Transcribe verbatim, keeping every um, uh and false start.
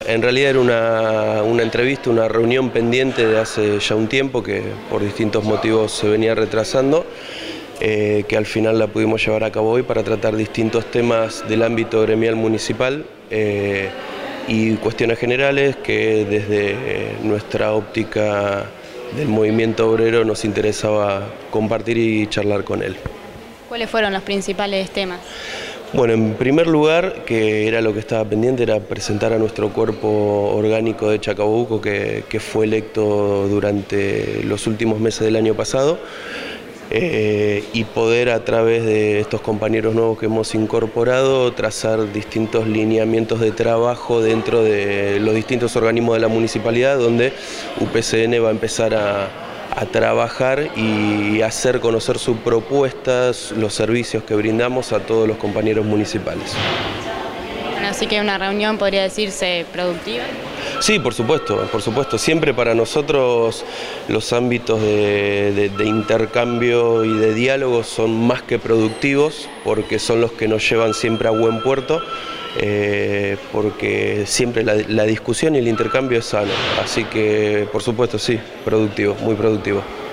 en realidad era una, una entrevista, una reunión pendiente de hace ya un tiempo que por distintos motivos se venía retrasando, eh, que al final la pudimos llevar a cabo hoy para tratar distintos temas del ámbito gremial municipal eh, y cuestiones generales que desde nuestra óptica del movimiento obrero nos interesaba compartir y charlar con él. ¿Cuáles fueron los principales temas? Bueno, en primer lugar, que era lo que estaba pendiente, era presentar a nuestro cuerpo orgánico de Chacabuco, que, que fue electo durante los últimos meses del año pasado, eh, y poder a través de estos compañeros nuevos que hemos incorporado trazar distintos lineamientos de trabajo dentro de los distintos organismos de la municipalidad, donde U P C N va a empezar a a trabajar y hacer conocer sus propuestas, los servicios que brindamos a todos los compañeros municipales. Bueno, así que una reunión podría decirse productiva. Sí, por supuesto, por supuesto. Siempre para nosotros los ámbitos de, de, de intercambio y de diálogo son más que productivos, porque son los que nos llevan siempre a buen puerto. Eh, porque siempre la, la discusión y el intercambio es sano, así que por supuesto sí, productivo, muy productivo.